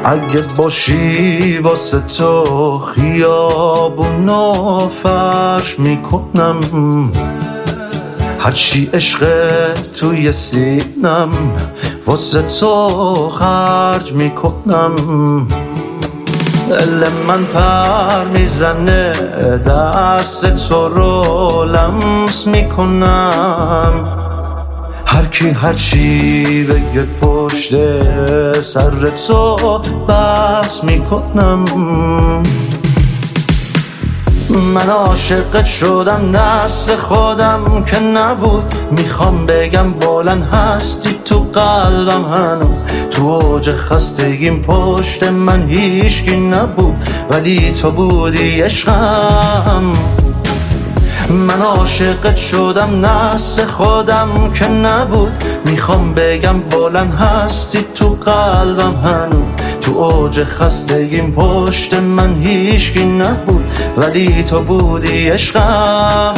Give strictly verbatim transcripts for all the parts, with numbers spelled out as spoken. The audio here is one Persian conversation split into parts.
اگه باشی واسه تو خیابونو فرش میکنم، هرچی عشق توی سینم واسه تو خرج میکنم. دل من پر میزنه دست تو رو لمس میکنم، هر کی هر چی بگه پشت سر تو بحث میکنم. من عاشقت شدم دست خودم که نبود، میخوام بگم بلند هستی تو قلبم هنوز، تو اوج خستگیم پشت من هیچکی نبود ولی تو بودی عشقم. من عاشقت شدم دست خودم که نبود، میخوام بگم بلند هستی تو قلبم هنوز، تو اوج خستگیم پشت من هیچکی نبود ولی تو بودی عشقم.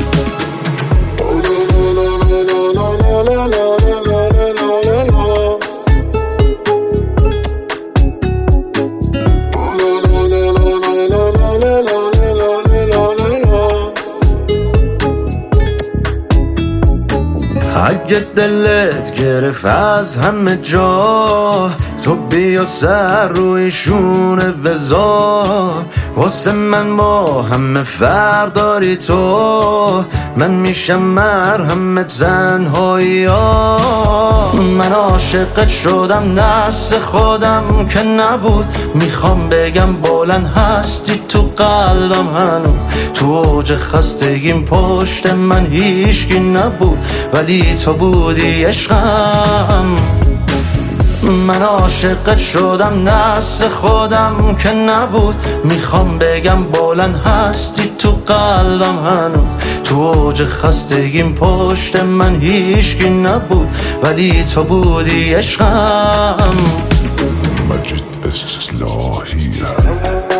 اگه دلت گرفت از همه جا، تو بیا سر روی شونه بذار، واسه من با همه فرق داری تو، من میشم مرهم تنهایی ها. من عاشقت شدم دست خودم که نبود، میخوام بگم بلند هستی تو قلبم هنوز، تو اوج خستگیم پشت من هیچکی نبود ولی تو بودی عشقم. من عاشقت شدم دست خودم که نبود، میخوام بگم بلند هستی تو قلبم هنوز، تو اوج خستگیم پشت من هیچکی نبود ولی تو بودی عشقم. مجد اصلاحی